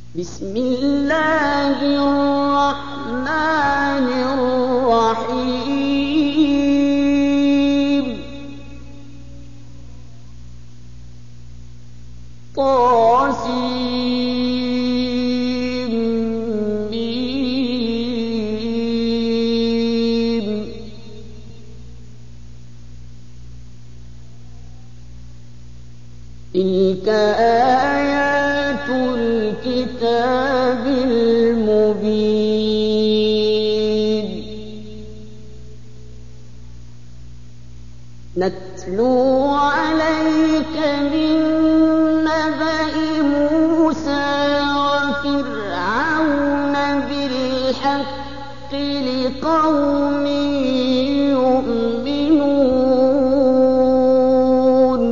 بسم الله الرحمن الرحيم تلك آيات الكتاب المبين نتلو عليك من نبأ موسى وفرعون بالحق لقوم يؤمنون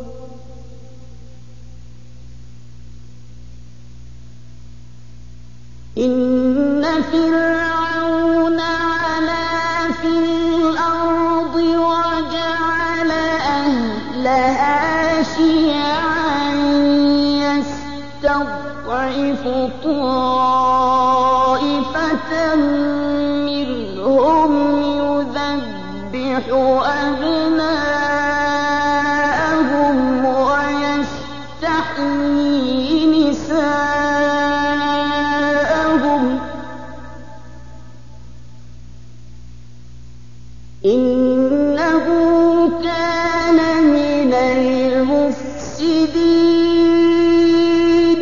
إن فرعون علا في الأرض وجعل أهلها شيعا يستضعف طائفة منهم يذبح أبناءهم ويستحيي نساءهم إنه كان من المفسدين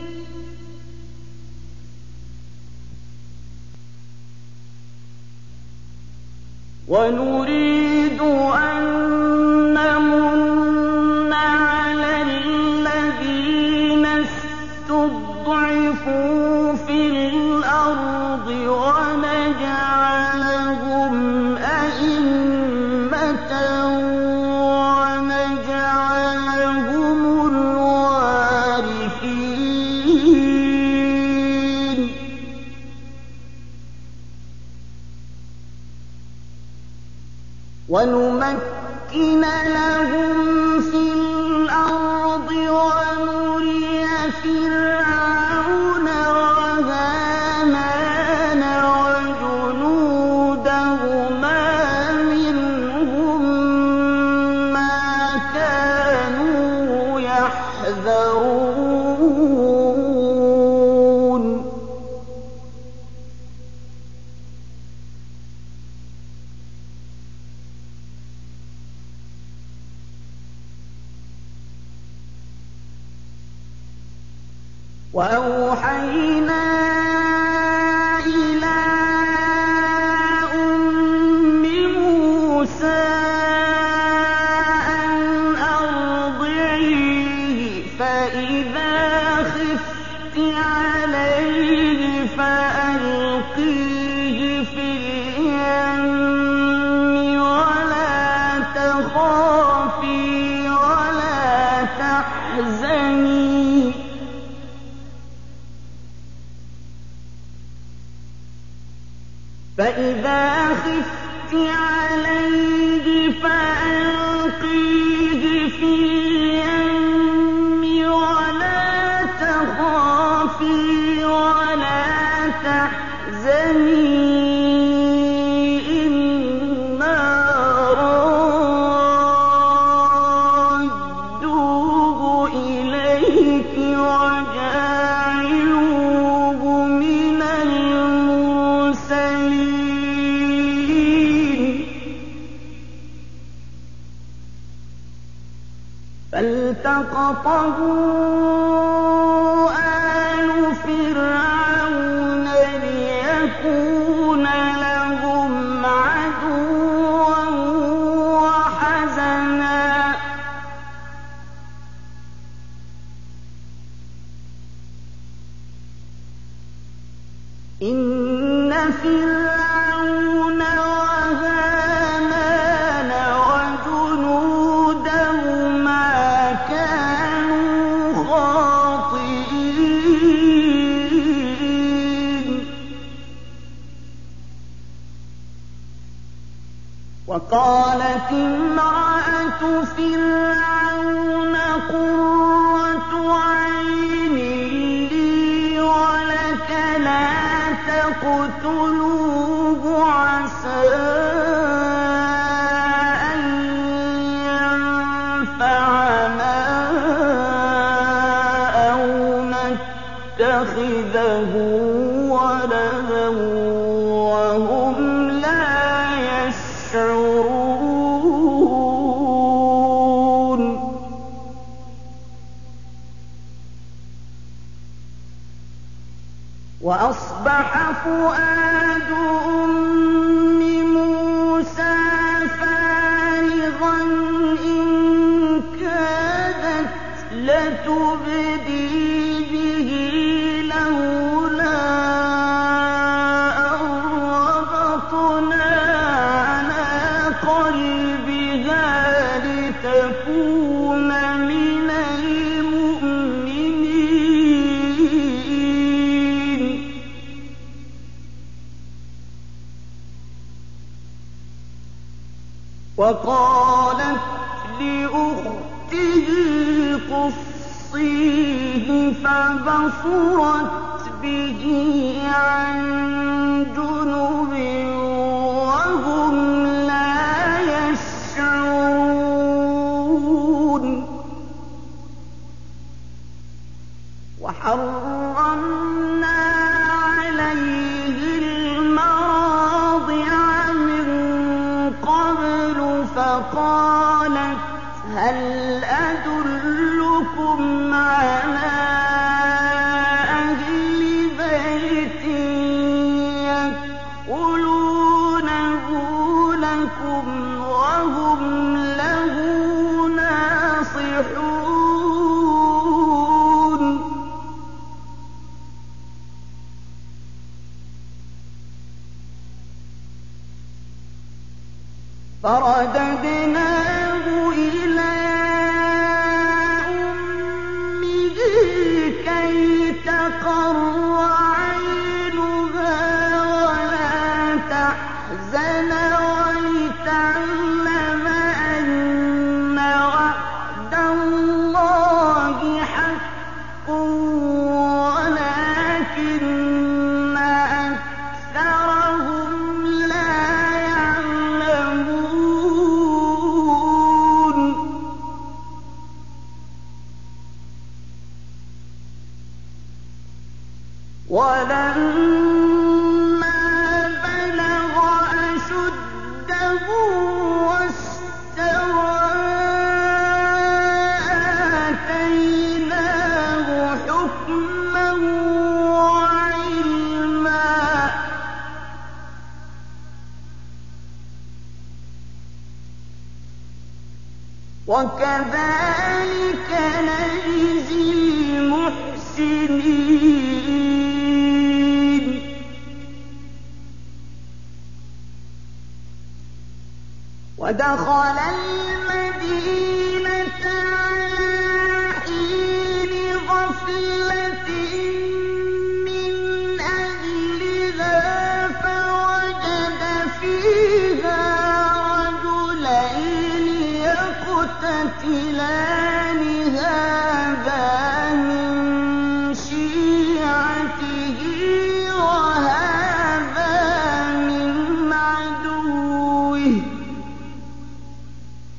ونريد أن نمن على الذين استضعفوا في الأرض ونجعلهم أئمة ونجعلهم الوارثين ونمكن لهم في الأرض ونري فرعون وهامان وجنودهما منهم ما كانوا يحذرون وأوحينا إلى أم موسى أن أرضعيه فإذا خفت عليه فألقيه في اليم ولا تخافي ولا تحزني فإذا خفت عليه فألقيه في اليم ولا تخافي ولا تحزني إنا رادوه إليك وجاعلوه من المرسلين فالتقطه آل فرعون ليكون لهم عدوا وحزنا إن فرعون وهامان وجنودهما كانوا خاطئين وقالت امرأة فرعون قرة عين لي تقتلوه عسى أن ينفعنا أو نتخذه ولدا وهم لا يشعرون. وأصبح فؤاد أم موسى فارغا إن كادت لتبدي به لولا أن ربطنا على قلبها لتكون من المؤمنين. وقالت لأخته قصيه فبصرت به عن جنب وهم لا يشعرون. وحرمنا عليه المراضع من قبل فقالت هل أدلكم على أهل بيت يكفلونه لكم وهم له ناصحون. فرددناه إلى أمه كي تقر عينها ولا تحزن ولتعلم أن وعد الله حق ولكن أكثرهم لا يعلمون. ولما بلغ أشده واستوى آتيناه حكما وعلما. وكذلك نجزي المحسنين. ودخل المدينة على حين غفلة من أهلها فوجد فيها رجلين يقتتلان هذا من شيعته وهذا من عدوه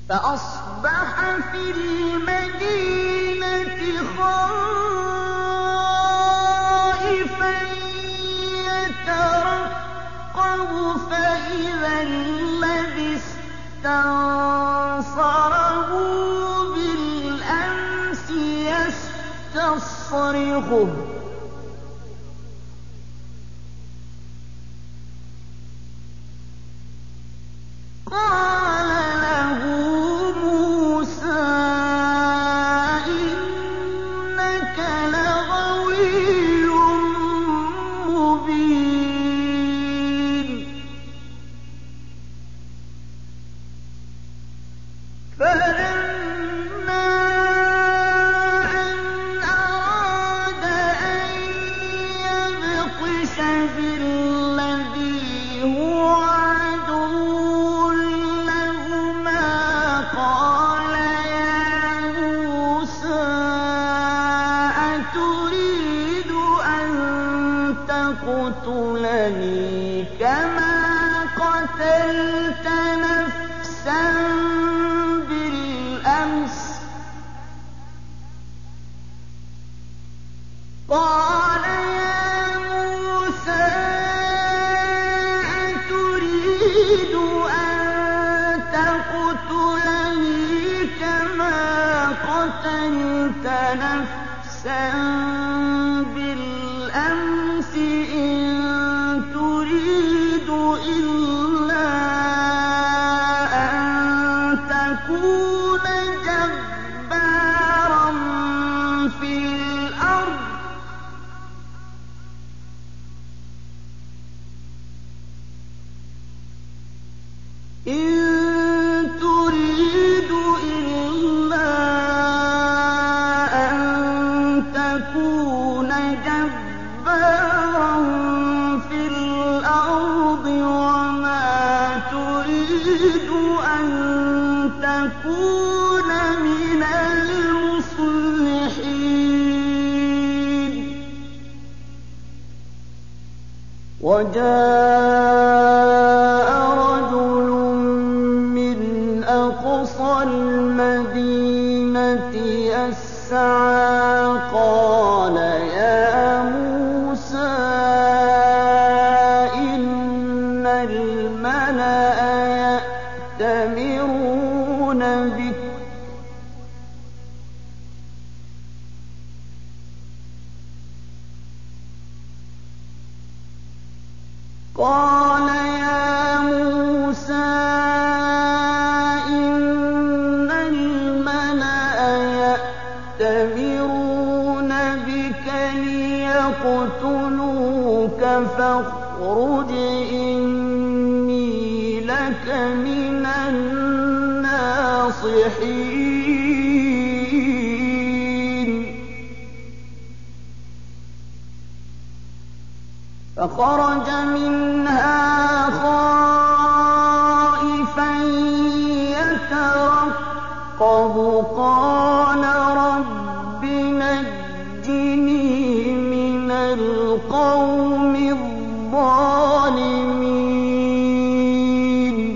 فأصبح في المدينة خائفا يترقب فإذا الذي استنصره بالأمس يستصرخه قال له موسى إنك لغوي مبين فلما أن أراد أن يبطش بالذي هو عدو لهما قال يا موسى أتريد أن تقتلني كما قتلت نفسا بالأمس قال يا موسى أتريد أن تقتلني كما قتلت نفسا بالأمس إن تريد إلا أن تكون جبارا في الأرض إن تريد إلا أن تكون جبارا في الأرض وما تريد أن تكون من المصلحين وجاء رجل من أقصى المدينة يسعى قال يا موسى إن الملأ يأتمرون بك قال يا موسى إن الملأ يأتمرون بك ليقتلوك فاخرج إني لك من الناصحين فخرج منها خائفا يترقب قال رب نجني من القوم الظالمين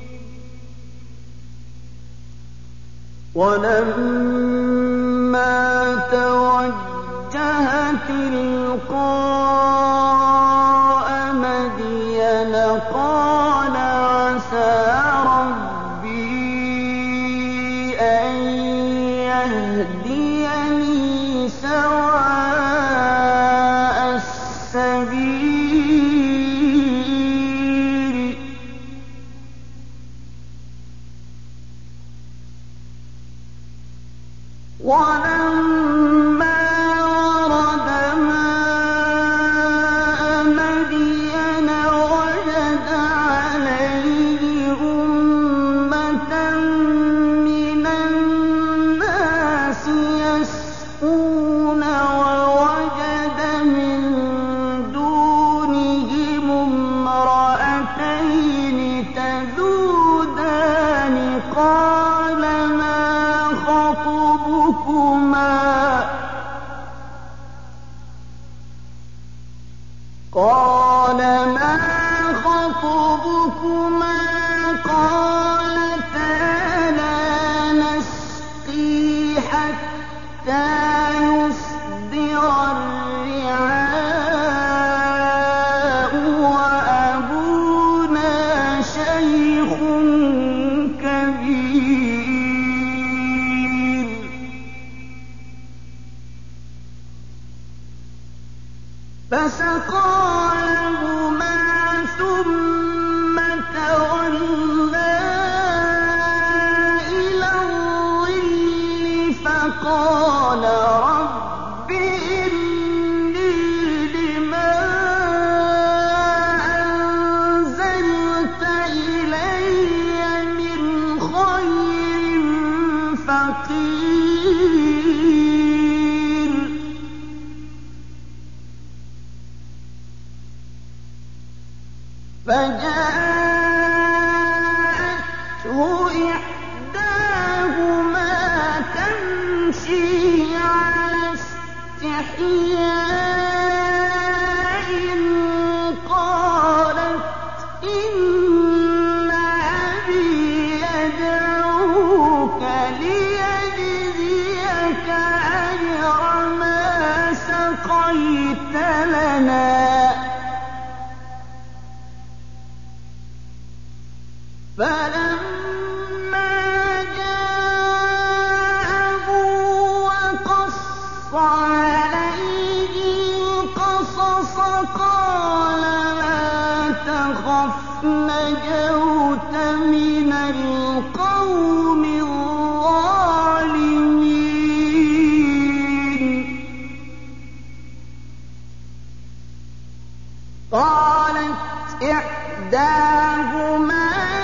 ولما توجه تلقاء مدين قال عسى ربي أن يهديني سواء السبيل ولما ورد ماء مدين وجد عليه أمة من الناس يسقون ووجد من دونهم امرأتين تذودان قال ما خطبكما قالتا لا فسقى لهما ثم تولى إلى الظل فقال رب إني لما أنزلت إلي من خير فقير فجاءته إحداهما تمشي على استحياء قالت إن أبي يدعوك ليجزيك أجر ما سقيت لنا فلما جاءه وقص عليه القصص قال لا تخف نجوت من القوم الظالمين قالت إحداهما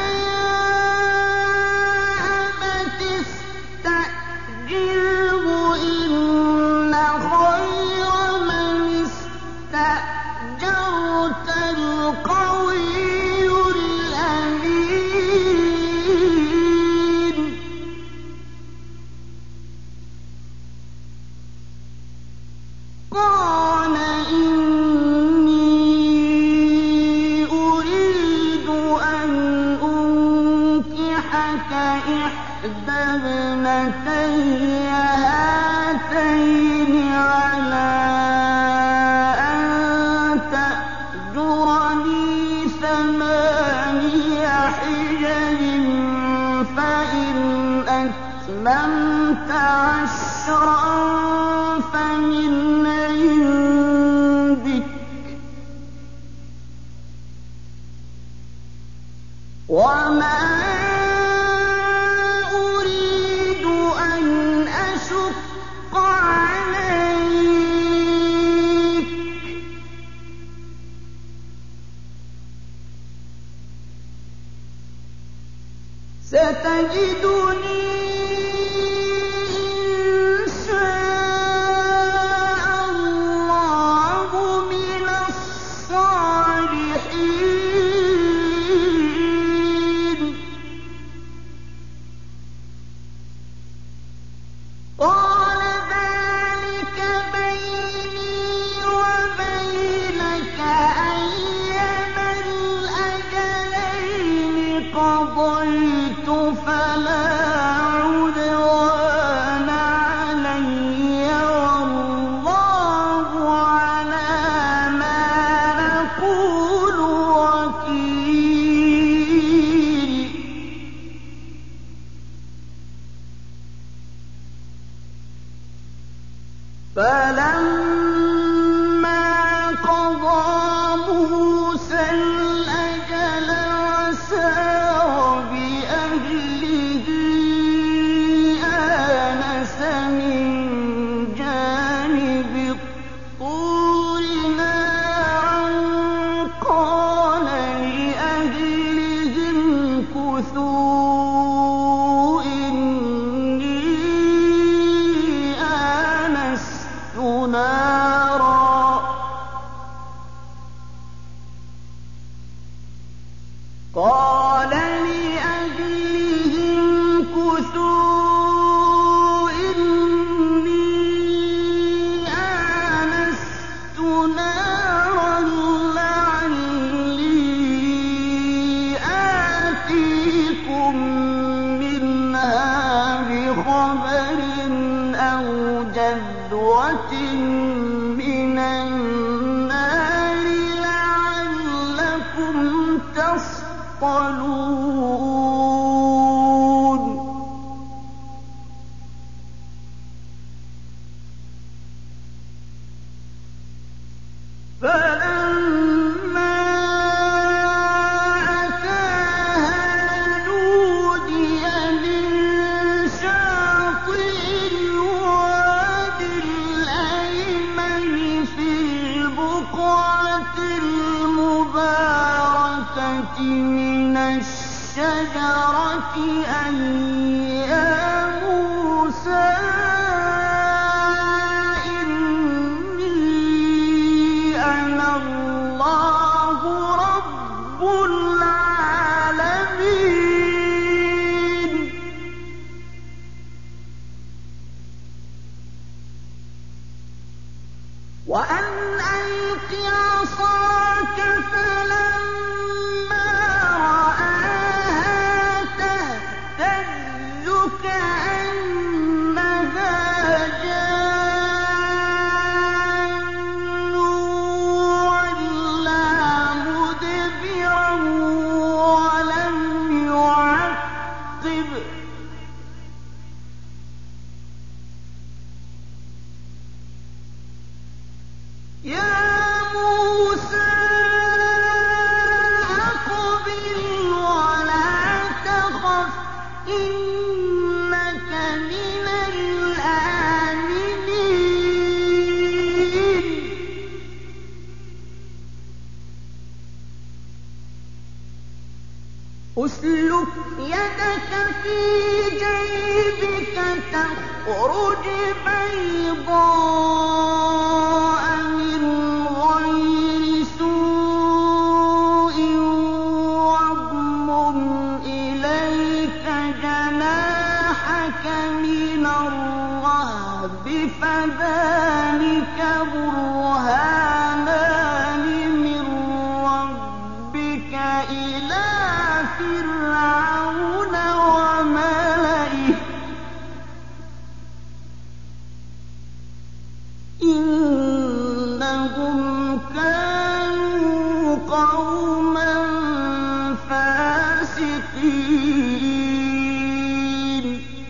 قال إني أريد أن أنكحك إحدى ابنتي هاتين على أن تأجرني 8 حجج فإن أتممت 10 فمن عندك وما أريد أن أشق عليك ستجدني قال ذلك بيني وبينك أيما الأجلين قضيت فلا عدوان علي والله على ما نقول وكيل فلما قضى موسى الأجل وسار بأهله آنس من جانب الطور نارا قال لأهلهم امكثوا إني آنست نارا قال لأهلهم امكثوا إني آنست نارا لعلي آتيكم منها بخبر أو جذوة من النار لعلكم تصطلون فلما مِنَ الشَّجَرَةِ أَن يَا مُوسَىٰ إِنِّي أَنَا اللَّهُ رَبُّ الْعَالَمِينَ وَأَنْ أَلْقِ عَصَاكَ فَلَمَّا رَآهَا تَهْتَزُّ كَأَنَّهَا جَانٌّ وَلَّىٰ مُدْبِرًا وَلَمْ يُعَقِّبْ ۚ يَا مُوسَىٰ أَقْبِلْ وَلَا تَخَفْ إِنَّكَ مِنَ الْآمِنِينَ أُسْلُكْ يَدَكَ فِي جَيْبِكَ تَخْرُجْ بَيْضَاءَ مِنْ غَيْرِ سُوءٍ وَاضْمُمْ إِلَيْكَ جَنَاحَكَ مِنَ الرَّهْبِ فَذَانِكَ بُرْهَانَانِ مِن رَّبِّكَ إِلَىٰ فِرْعَوْنَ وَمَلَئِهِ إِنَّهُمْ كَانُوا قَوْمًا فَاسِقِينَ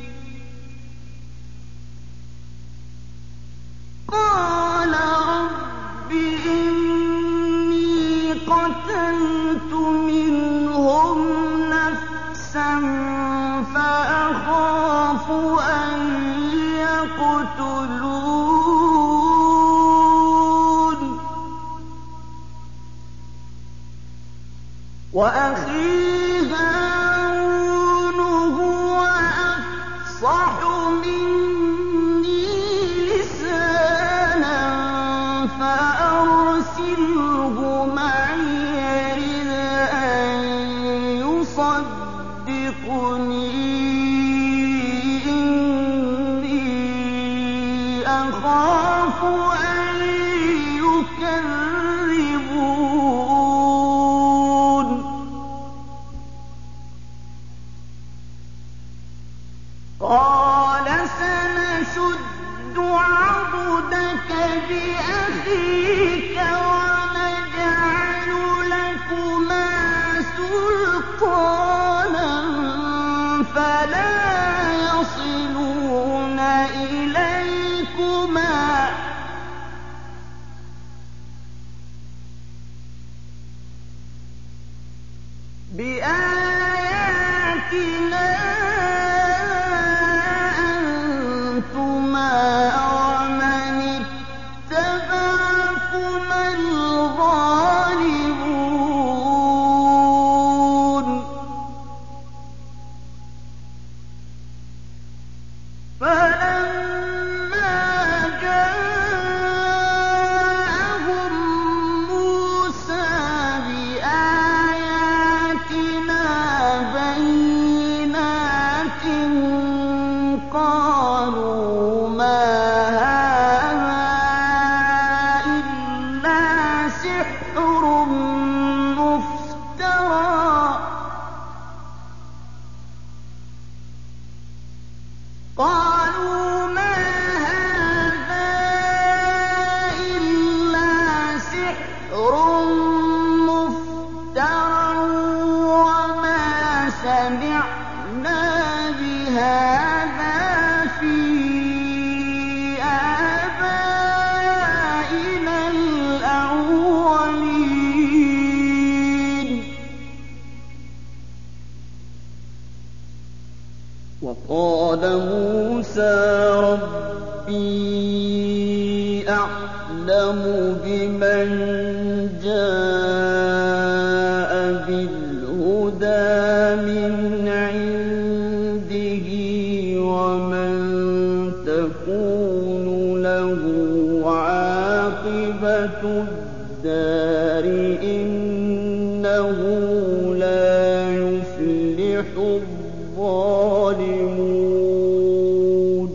قَالَ رَبِّ إِنِّي قَتَلْتُ مِنْهُمْ نَفْسًا فَأَخَافُ أَن يَقْتُلُونِ وَأَخِي هَارُونُ هُوَ أَفْصَحُ مِنِّي لِسَانًا فَأَرْسِلْهُ مَعِيَ رِدْءًا يُصَدِّقُنِي إِنِّي أَخَافُ أَن يُكَذِّبُونِ قَالَ سَنَشُدُّ عَضُدَكَ بِأَخِيكَ وَنَجْعَلُ لَكُمَا سُلْطَانًا فَلَا يَصِلُونَ إِلَيْكُمَا بِآيَاتِنَا أَنتُمَا وَمَنِ اتَّبَعَكُمَا الْغَالِبُونَ فَلَمَّا جَاءَهُم مُّوسَىٰ بِآيَاتِنَا بَيِّنَاتٍ قَالُوا مَا هَٰذَا إِلَّا سِحْرٌ مُّفْتَرًى وَمَا سَمِعْنَا بِهَٰذَا فِي آبَائِنَا الْأَوَّلِينَ وَقَالَ مُوسَىٰ رَبِّي أَعْلَمُ بِمَن جَاءَ بِالْهُدَىٰ الْهُدَىٰ مِنْ عِندِهِ وَمَن تَكُونُ لَهُ عَاقِبَةُ الدَّارِ إِنَّهُ لَا يُفْلِحُ الظَّالِمُونَ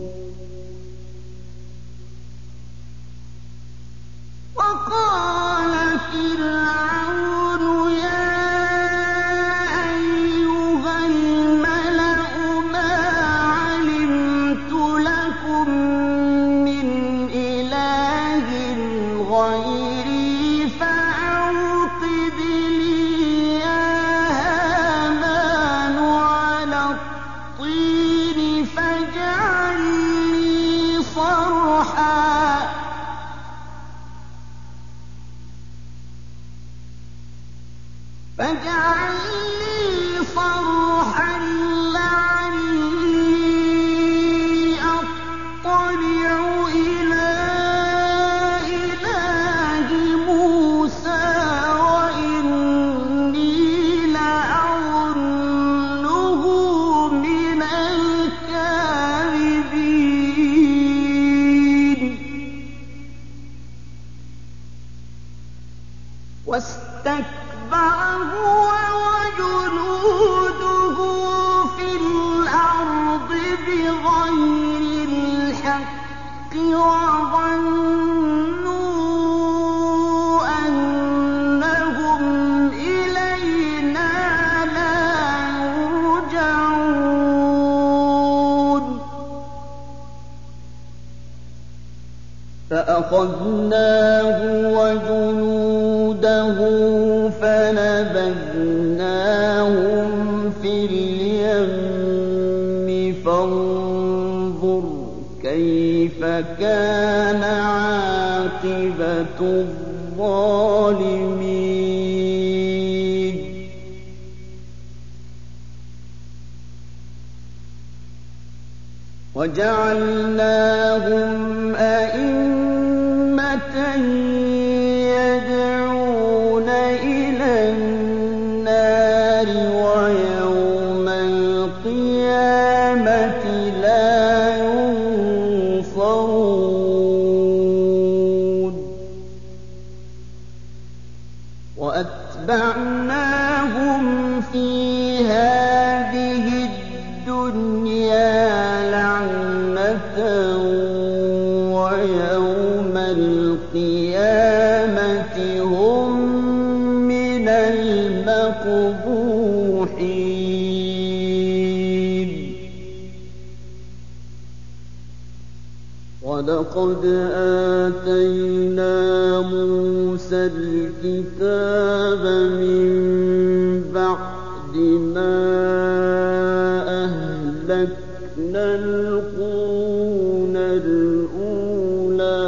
وَقَالَ فِرْعَوْنُ يَا أَيُّهَا الْمَلَأُ مَا عَلِمْتُ لَكُم مِّنْ إِلَٰهٍ غَيْرِي فَأَوْقِدْ لِي يَا هَامَانُ عَلَى الطِّينِ فَاجْعَل لِّي صَرْحًا لَّعَلِّي أَطَّلِعُ إِلَىٰ إِلَٰهِ مُوسَىٰ وَإِنِّي لَأَظُنُّهُ مِنَ الْكَاذِبِينَ واستكبر هو وجنوده في الأرض بغير الحق وظنوا أنهم إلينا لا يرجعون فأخذناه وجنوده فنبذناهم في اليم فانظر كيف كان عاقبة الظالمين وجعلناهم أئمة يدعون إلى النار ويوم القيامة لا ينصرون وأتبعناهم في هذه الدنيا لعنة ويوم القيامة هم من المقبوحين وَلَقَدْ آتَيْنَا مُوسَى الْكِتَابَ مِن بَعْدِ مَا أَهْلَكْنَا الْقُرُونَ الْأُولَىٰ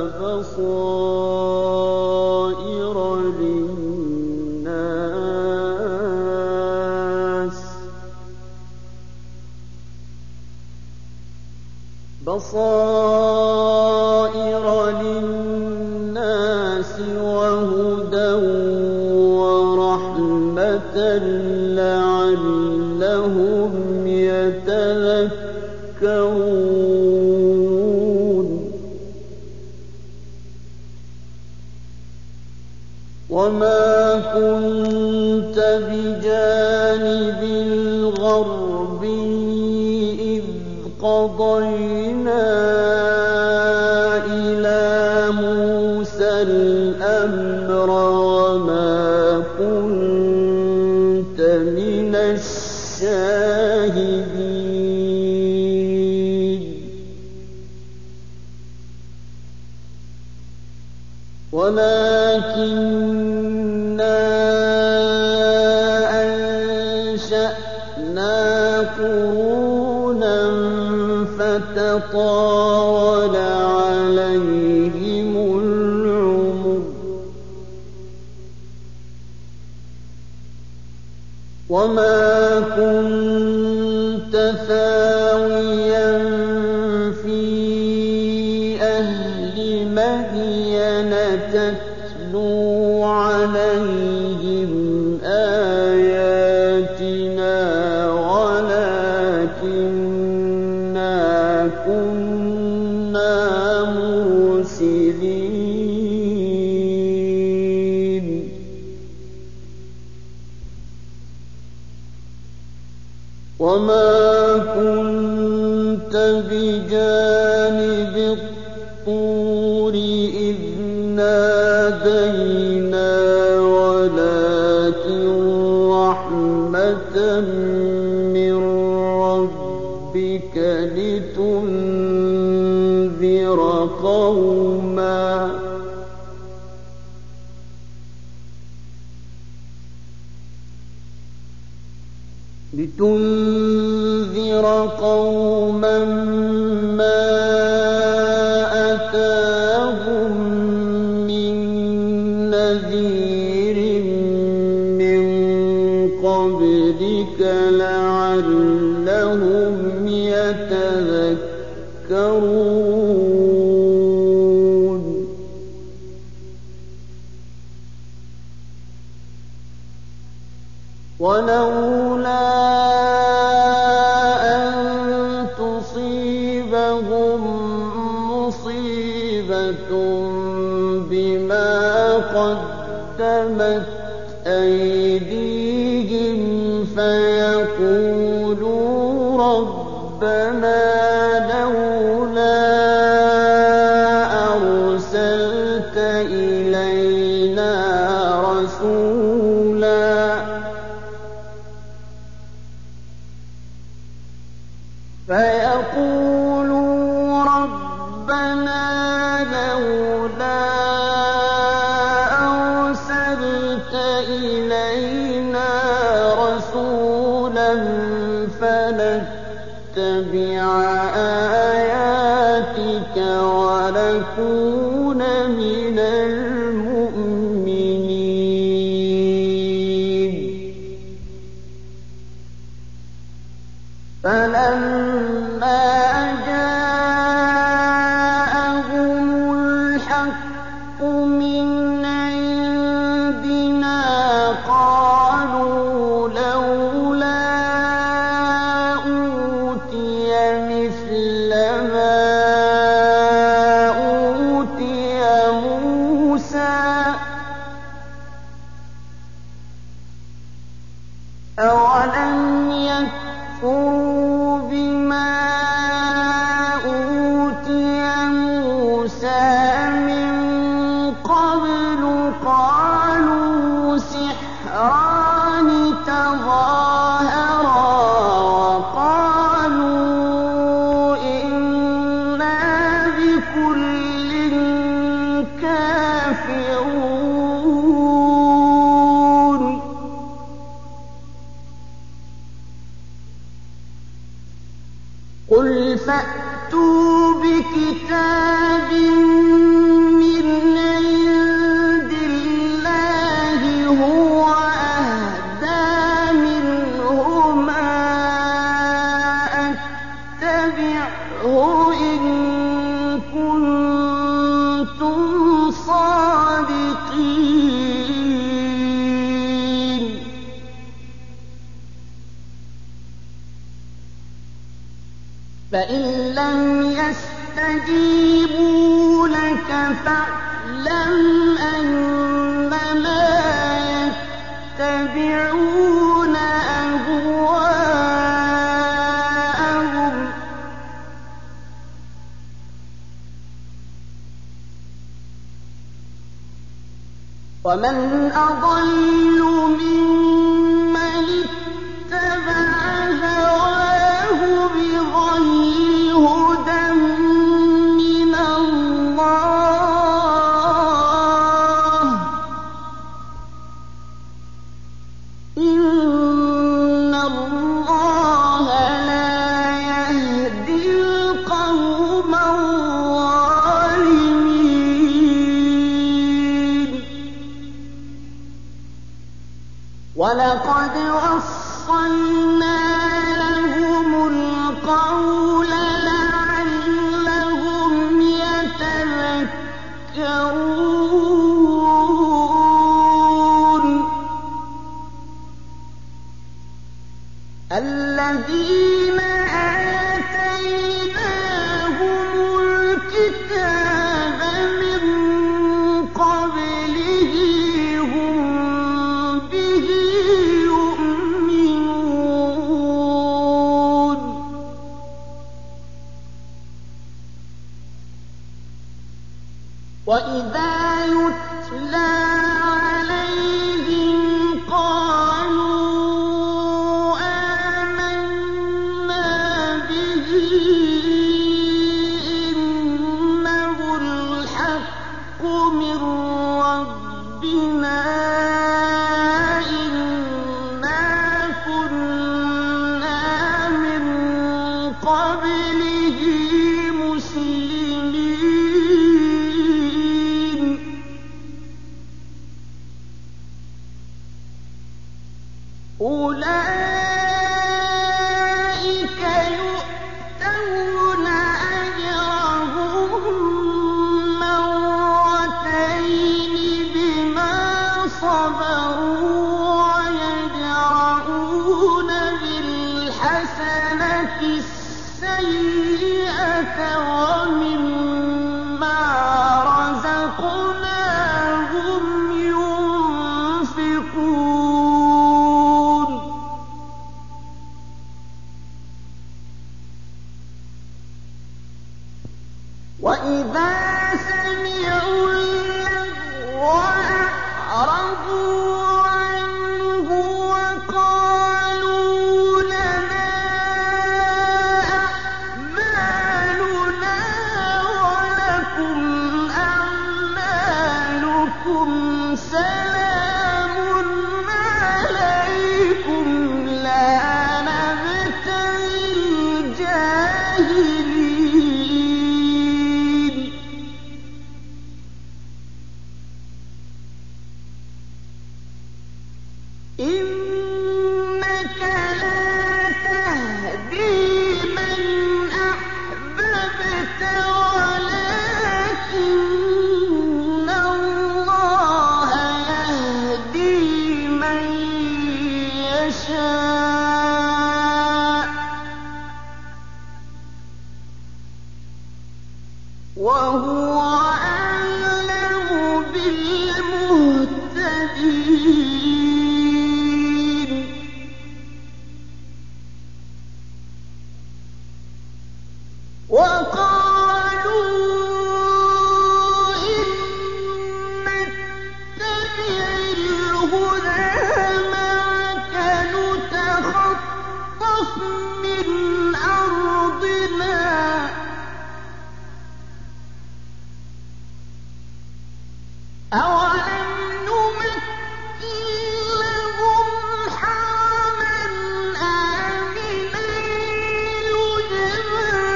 بَصَائِرَ لِلنَّاسِ وَهُدًى وَرَحْمَةً لَّعَلَّهُمْ يَتَذَكَّرُونَ وَمَا كُنتَ بِجَانِبِ الْغَرْبِيِّ إِذْ قَضَيْنَا إِلَىٰ مُوسَى الْأَمْرَ وَمَا كُنتَ مِنَ الشَّاهِدِينَ وَلَٰكِنَّا أَنشَأْنَا قُرُونًا فَتَطَاوَلَ عَلَيْهِمُ الْعُمُرُ وَمَا كُنتَ ثَاوِيًا فِي أَهْلِ مَدْيَنَ تَتْلُو عَلَيْهِمْ آيَاتِ وما كنت بجانب الطور إذ نادينا ولكن رحمة من ربك لتنذر قوما ما أتاهم من نذير من قبلك لعلهم يتذكرون ولولا أن تصيبهم مصيبة بما قدمت أيديهم فيقولوا ربنا لولا أرسلت إلينا رسولا فنتبع آياتك ونكون من المؤمنين فلما جاءهم الحق من عندنا قالوا لولا أوتي مثل ما أوتي موسى أولم يكفروا بما أوتي موسى من قبل قالوا سحران تظاهرا وقالوا إنا بكل كافرون قل فأتوا بكتاب من عند الله هو أهدى منهما أتبعه إن كنتم صادقين فإن لم يستجيبوا لك فاعلم أنما يتبعون أهواءهم ومن أضل ممن اتبع هواه بغير هدى من الله إن الله لا يهدي القوم الظالمين ولقد وصلنا لهم القول لعلهم يتذكرون الذين آتيناهم الكتاب من قبله هم به يؤمنون وإذا يتلى عليهم قالوا آمنا به إنه الحق من ربنا إنا كنا من قبله مسلمين أولئك يؤتون أجرهم مرتين بما صبروا ويدرؤون بالحسنة السيئة ومما رزقناهم ينفقون وإذا سمعوا اللغو أعرضوا عنه وقالوا لنا أعمالنا ولكم أعمالكم سلام عليكم لا نبتغي الجاهلين إنك لا تهدي من أحببت ولكن الله يهدي من يشاء وهو أعلم بالمهتدين وقالوا إن نتبع الهدى معك نتخطف من أرضنا أولم نمكن لهم حرما آمنا يجبى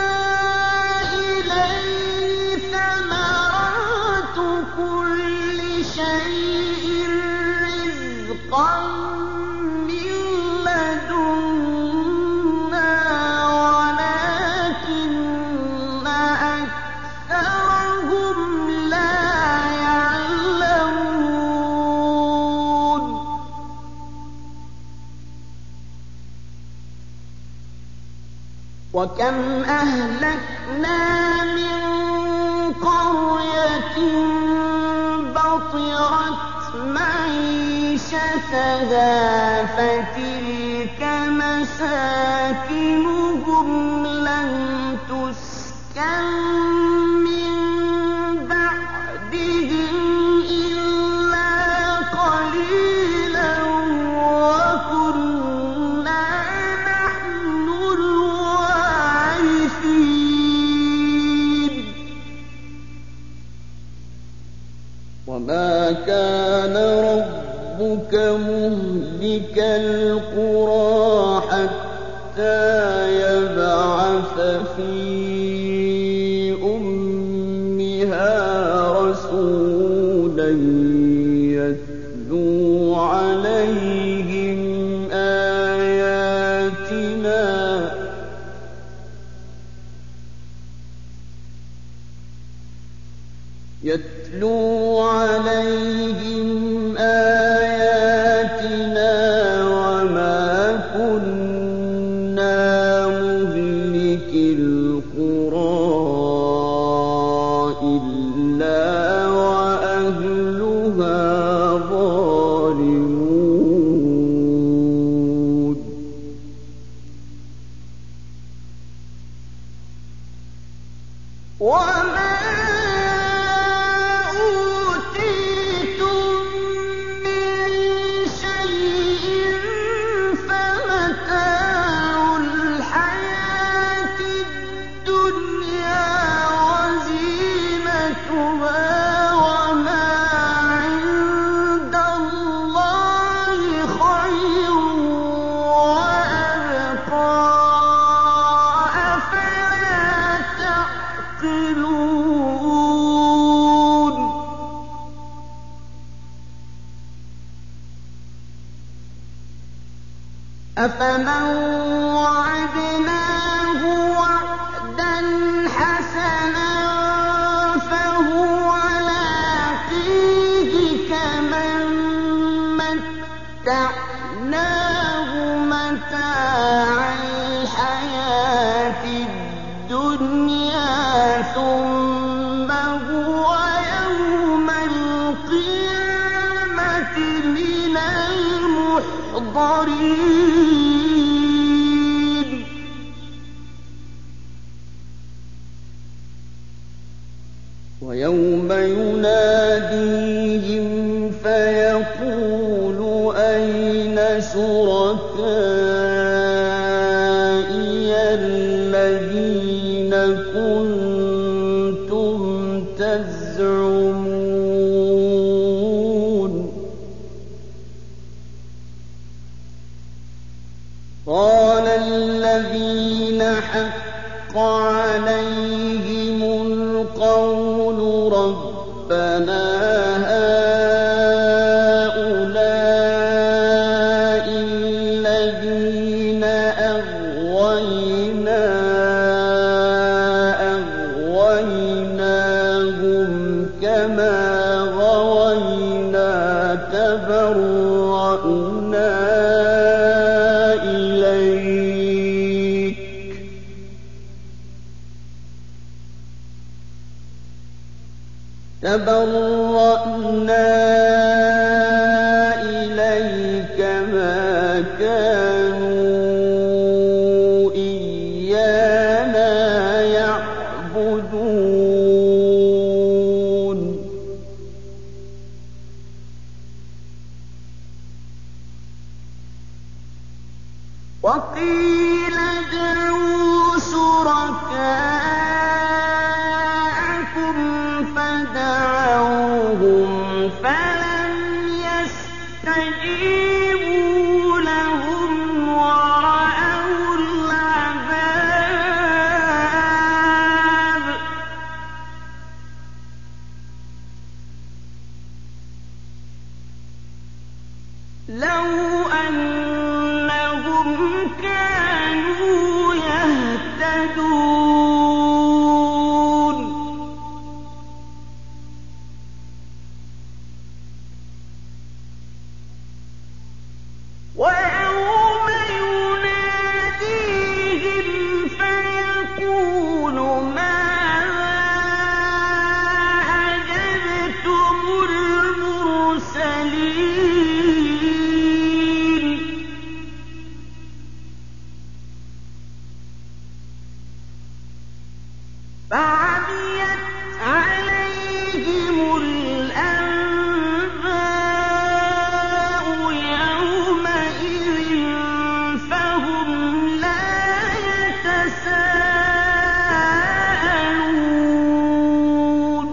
إليه ثمرات كل شيء رزقا من لدنا ولكن أكثرهم لا يعلمون وكم أهلكنا من قرية بطرت معيشتها فتلك مساكنهم لم تسكن من بعدهم إلا قليلا وكنا نحن الوارثين وما كان ربك مهلك القرى حتى يبعث في أمها رسولا يتلو عليهم آياتنا وما كنا مهلك القرى إلا وأهلها ظالمون وما مَتَاعُ الْحَيَاةِ الدُّنْيَا وَزِينَتُهَا ۚ وَمَا عِندَ اللَّهِ خَيْرٌ وَأَبْقَىٰ ۚ أَفَلَا تَعْقِلُونَ أَفَمَن وَعَدْنَاهُ وَعْدًا حَسَنًا فَهُوَ لَاقِيهِ كَمَن مَّتَّعْنَاهُ مَتَاعَ الْحَيَاةِ الدُّنْيَا ثُمَّ هُوَ يَوْمَ الْقِيَامَةِ مِنَ الْمُحْضَرِينَ وَيَوْمَ يُنَادِيهِمْ فَيَقُولُ أَيْنَ شُرَكَائِيَ الَّذِينَ كُنتُمْ تَزْعُمُونَ قَالَ الَّذِينَ حَقَّ عَلَيْهِمُ الْقَوْلُ رَبَّنَا هَٰؤُلَاءِ الَّذِينَ أَغْوَيْنَاهُمْ كَمَا غَوَيْنَا تَبَرَّأْنَا إِلَيْكَ مَا كَانُوا إِيَّانَا يَعْبُدُونَ وَقِيلَ ادْعُوا شُرَكَاءَكُمْ فَدَعَوْهُمْ فَلَمْ يَسْتَجِيبُوا لَهُمْ وَرَأَوُا الْعَذَابَ ۚ لَوْ أَنَّهُمْ كَانُوا يَهْتَدُونَ وَيَوْمَ يُنَادِيهِمْ فَيَقُولُ مَاذَا أَجَبْتُمُ الْمُرْسَلِينَ فَعَمِيَتْ عَلَيْهِمُ الْأَنبَاءُ يَوْمَئِذٍ فَهُمْ لَا يَتَسَاءَلُونَ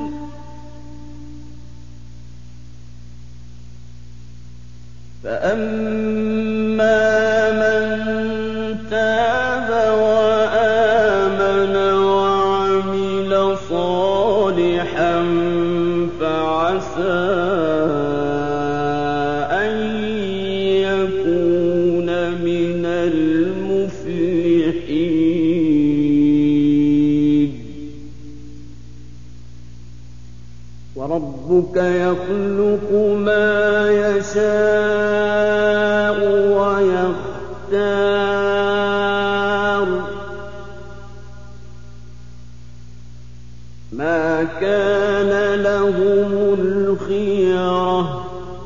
فَأَمَّا مَن تَابَ وَآمَنَ وَعَمِلَ صَالِحًا فَعَسَىٰ أَن يَكُونَ مِنَ الْمُفْلِحِينَ وَرَبُّكَ يَخْلُقُ مَا يَشَاءُ وَيَخْتَارُ ۗ مَا كَانَ لَهُمُ الْخِيَرَةُ ۚ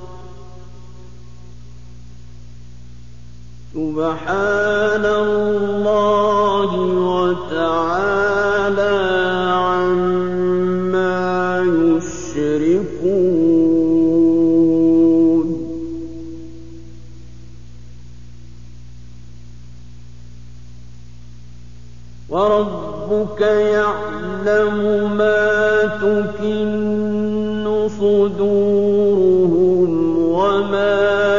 سُبْحَانَ اللَّهِ وَتَعَالَىٰ عَمَّا يُشْرِكُونَ وربك يعلم ما تكن صدورهم وما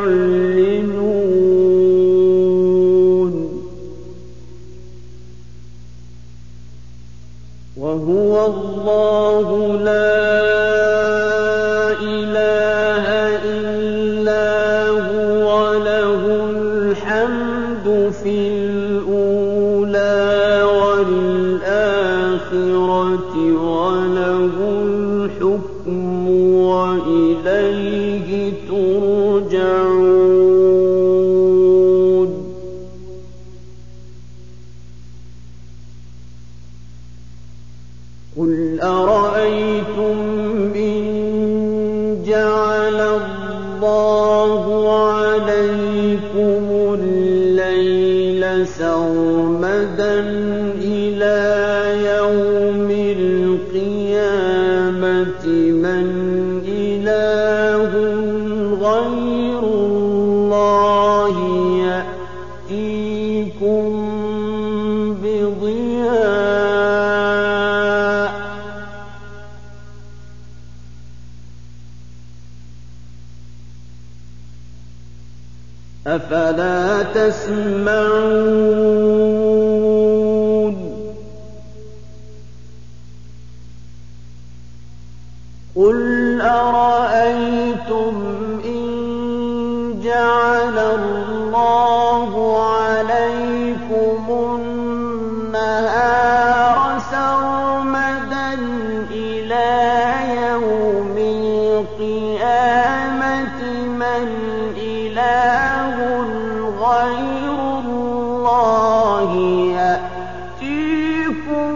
يعلنون وهو الله لا إله إلا هو له الحمد في الأولى والآخرة وله الحكم وإليه ترجعون قل أرأيتم إن جعل الله عليكم الليل سرمدا إلى يوم القيامة من إله غير الله يأتيكم بضياء أفلا تسمعون قل أرأيتم إن جعل الله عليكم النهار سرمدا إلى يوم القيامة من إله غير الله يأتيكم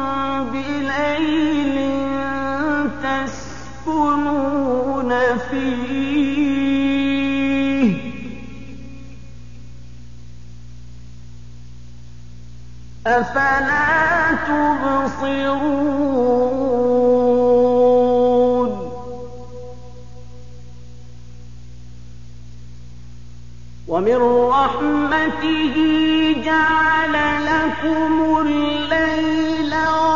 بليل تسكنون فيه أفلا تبصرون ومن رحمته جعل لكم الليل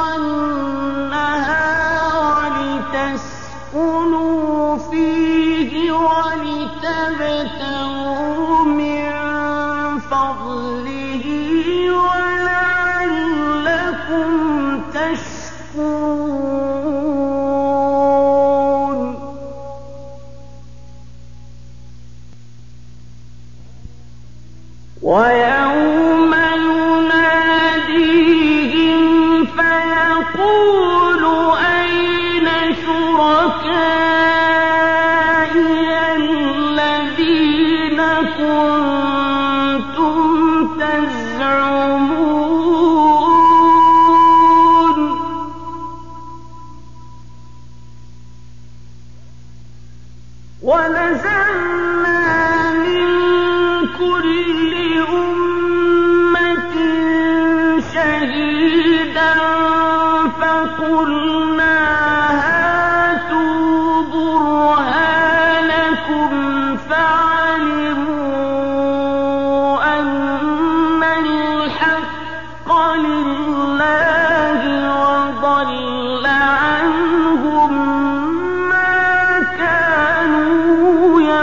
والنهار لتسكنوا فيه ولتبتغوا من فضله ولعلكم تشكرون ويوم يناديهم فيقول أين شركائي الذين كنتم تزعمون ونزعنا من كل أمة شهيدا فقلنا هاتوا برهانكم فعلموا أن الحق لله وضل عنهم ما كانوا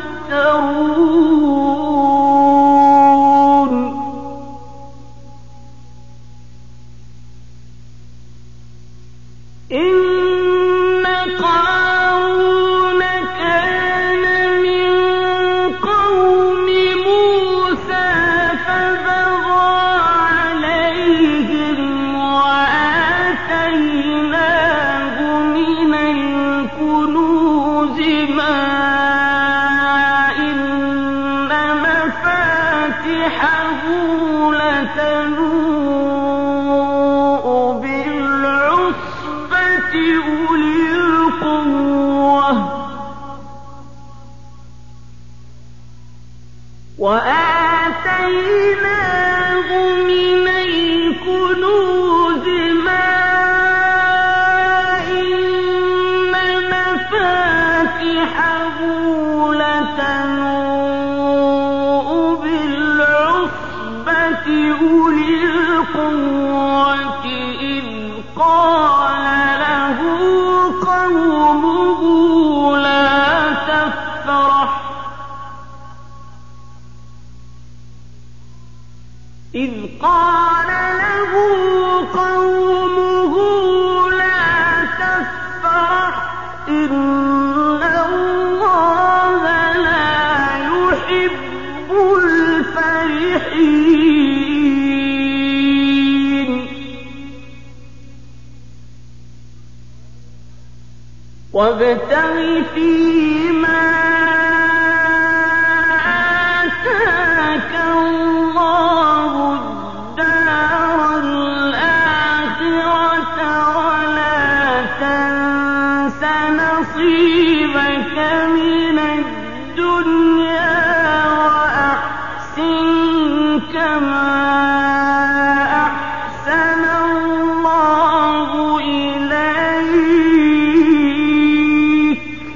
يفترون إن قارون كان من قوم موسى فبغى عليهم وآتيناه من الكنوز ما إن مفاتحه لتنوء بالعصبة أولي القوة وآتيناه من الكنوز ما إن مفاتحه لتنوء بالعصبة أولي القوة القوة إذ قال له قومه لا تفرح إن الله لا يحب الفرحين وابتغ فيما آتاك الله الدار الآخرة ولا تنس نصيبك من الدنيا وأحسن كما أحسن الله إليك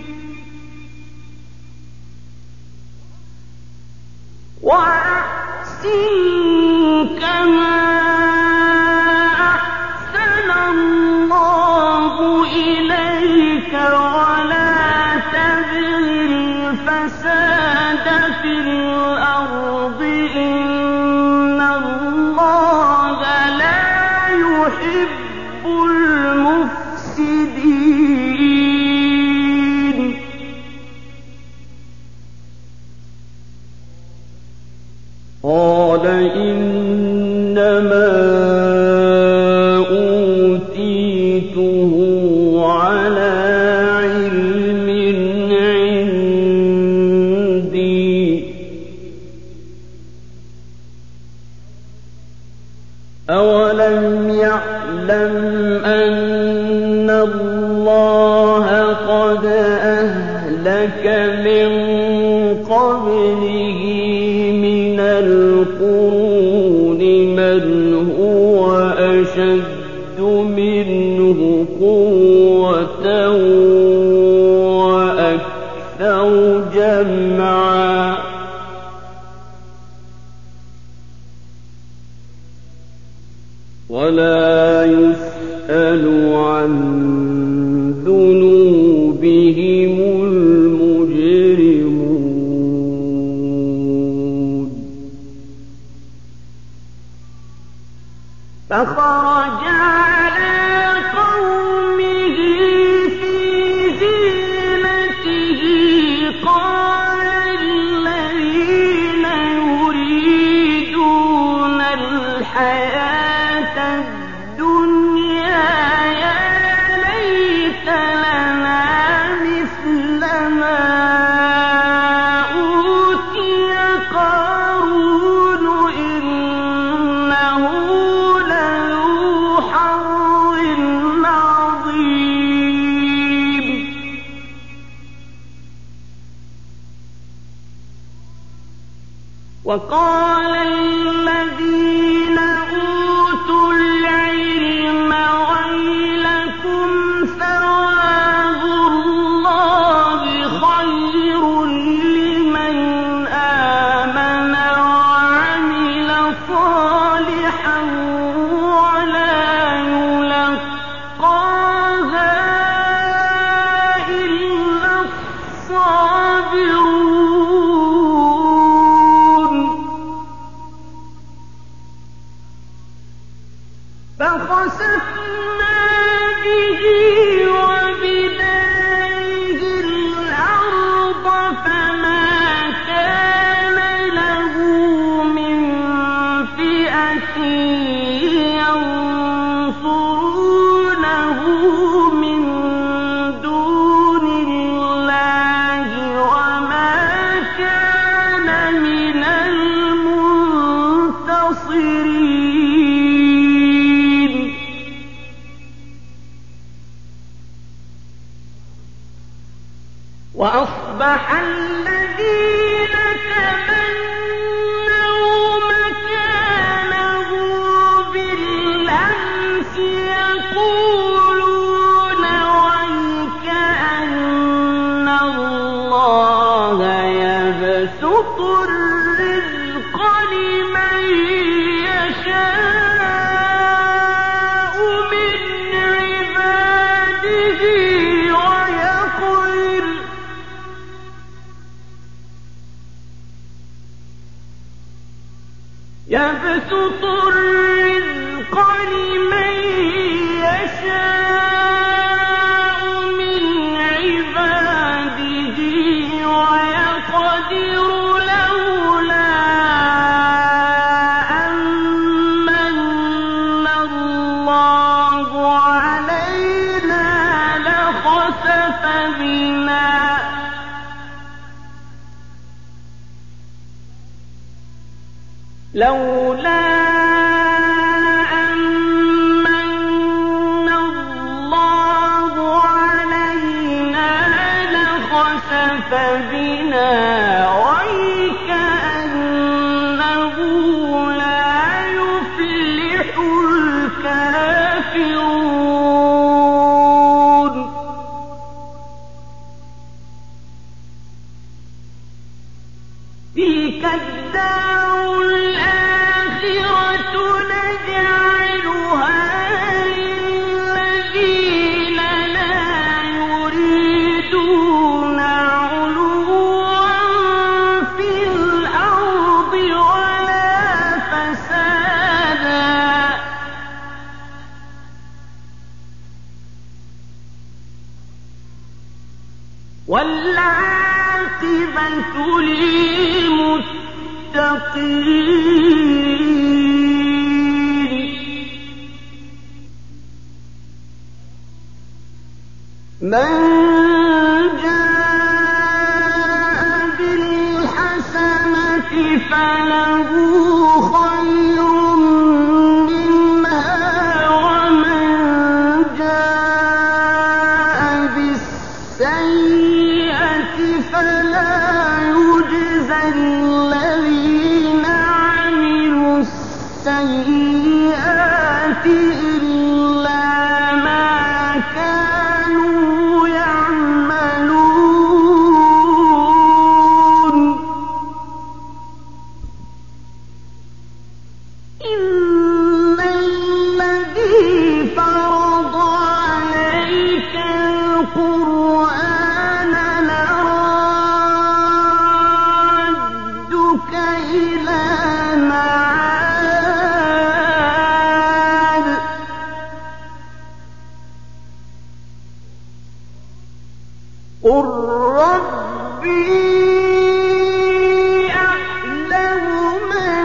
ولا تبغ الفساد في الأرض إن الله لا يحب المفسدين قال إنما أوتيته على علم عندي أولم يعلم أن الله قد أهلك من قبله من القرون من هو أشد منه قوة وأكثر جمعا ولا يسأل عن ذنوبهم المجرمون فخرج على قومه في زينته قال الذين يريدون الحياة الدنيا يا ليت لنا مثل ما أوتي قارون إنه لذو حظ عظيم وقال الذين أوتوا العلم ويلكم ثواب الله خير لمن آمن وعمل صالحا ولا يلقاها إلا الصابرون فخسفنا به وبداره الأرض فما كان له من فئة ينصرونه من دون الله وما كان من المنتصرين يبسط الرزق لمن يشاء من عباده ويقدر لولا أن من الله علينا لخسف بنا لولا أن من الله علينا لخسف بنا وكأنه لا يفلح الكافرون تلك الدار الآخرة نجعلها للذين لا يريدون علوا في الأرض ولا فسادا والعاقبة للمتقين من جاء بالحسنة فله خير منها ومن جاء بالسيئة فلا يجزى الذين عملوا السيئات إلا ما كانوا يعملون إن الذي فرض عليك القرآن لرادك إلى معاد قل ربي أعلم من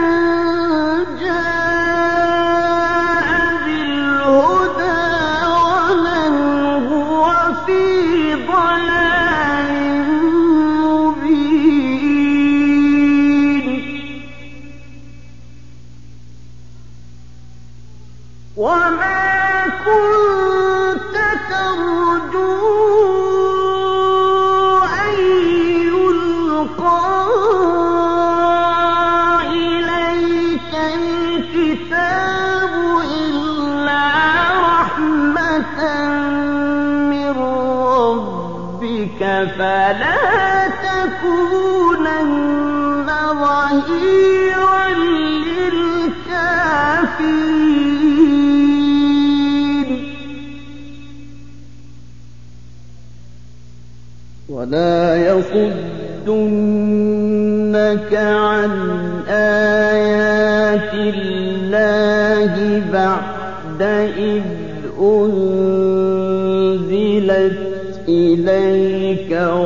جاء بالهدى ومن هو في ضلال مبين وما كنت ترجو أن يلقى إليك الكتاب إلا رحمة من ربك فلا تكونن ظهيرا للكافرين ولا يصدنك عن آيات الله بعد إذ أنزلت إليك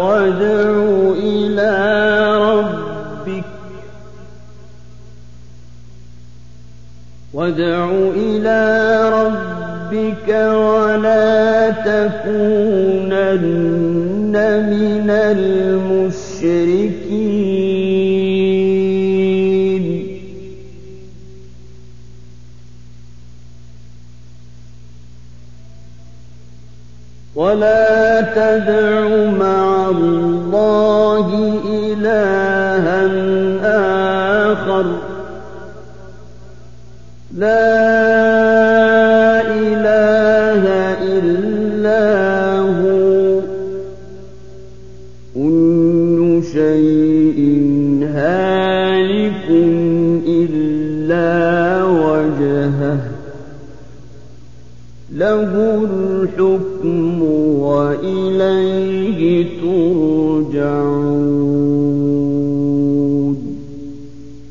وادع إلى ربك ولا تكونن من المشركين ولا تدع مع الله إلها آخر لا إله إلا هو كل شيء هالك إلا وجهه له الحكم وإليه